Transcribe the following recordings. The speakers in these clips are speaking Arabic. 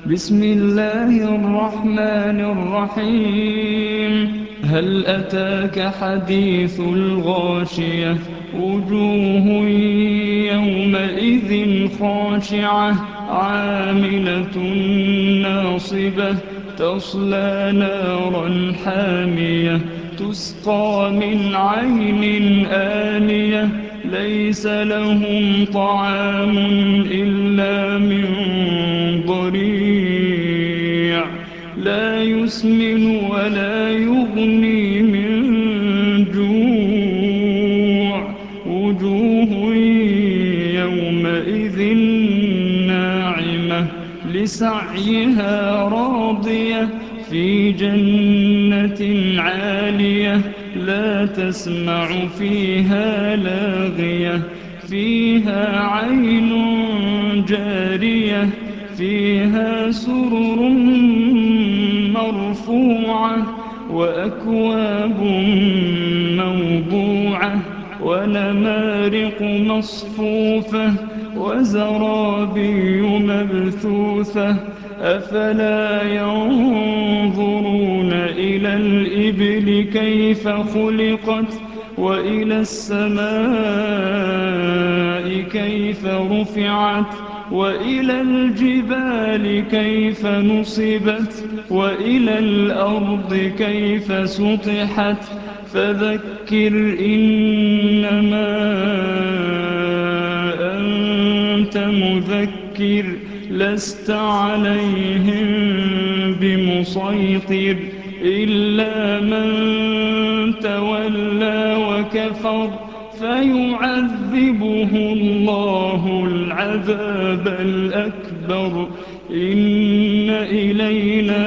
بسم الله الرحمن الرحيم هل أتاك حديث الغاشية وجوه يومئذ خاشعة عاملة ناصبة تصلى نارا حامية تسقى من عين آنية ليس لهم طعام إلا من ضريع لا يسمن ولا يغني من جوع وجوه يومئذ ناعمة لسعيها راضية في جنة عالية لا تسمع فيها لاغية فيها عين جارية فيها سرر مرفوعة وأكواب موضوعة ونمارق مصفوفة وزرابي مبثوثة أفلا ينظرون إلى الإبل كيف خلقت وإلى السماء كيف رفعت وإلى الجبال كيف نصبت وإلى الأرض كيف سطحت فذكر إنما أنت مذكر لست عليهم بمسيطر إلا من تولى وكفر فيعذبه الله العذاب الأكبر إن إلينا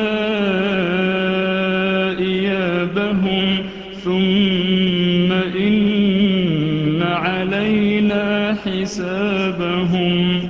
إيابهم ثم إن علينا حسابهم